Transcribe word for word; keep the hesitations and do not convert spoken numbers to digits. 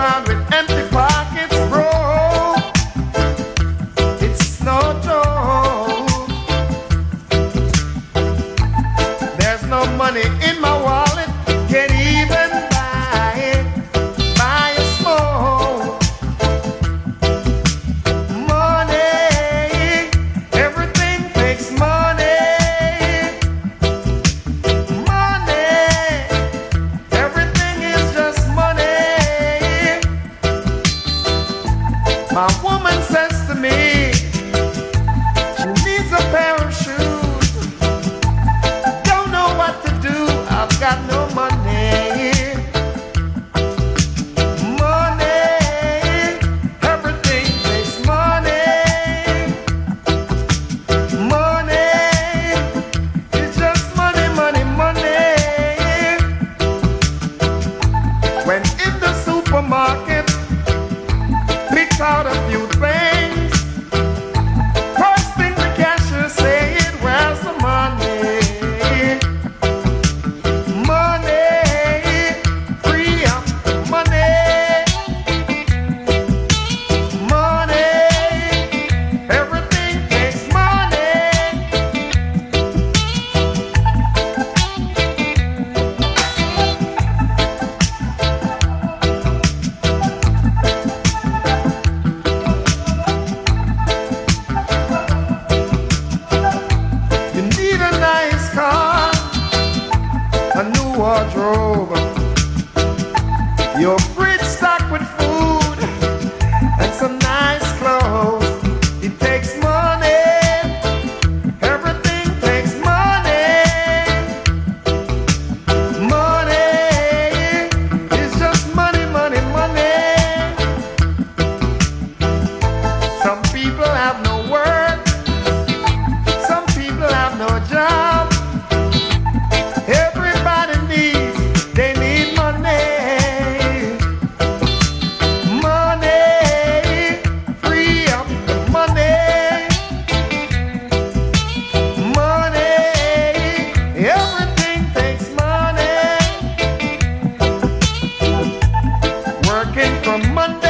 around with empty pockets, bro. It's no joke. There's no money in my wallet, can't even buy it, buy a smoke. Money, everything takes money. Money, everything is just money. My woman says to me, she needs a pair of shoes. Don't know what to do, I've got no money. Money, everything takes money. Money, it's just money, money, money. When in the supermarket, picked out a few things. First thing the cashier said, where's the money? Money, free up the money. Money, everything takes money. You need a nice car, a new wardrobe, your fridge stocked with food, and some nice clothes. It takes money, everything takes money. Money, it's just money, money, money. Some people have no work, some people have no job. Everybody needs, they need money. Money, free up the money. Money, everything takes money. Working from Monday